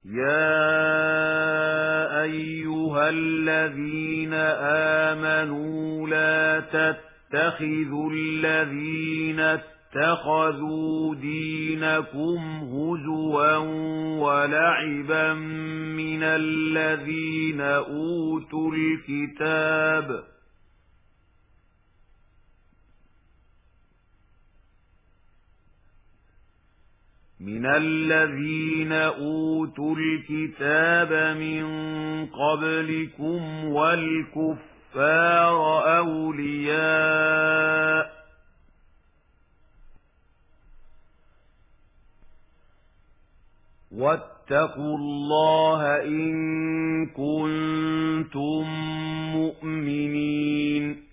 يَا أَيُّهَا الَّذِينَ آمَنُوا لَا تَتَّخِذُوا الَّذِينَ اتَّخَذُوا دِينَكُمْ هُزُوًا وَلَعِبًا مِنَ الَّذِينَ أُوتُوا الْكِتَابَ مِنْ قَبْلِكُمْ وَالْكُفَّارَ أَوْلِيَاءَ وَاتَّقُوا اللَّهَ إِن كُنتُم مُّؤْمِنِينَ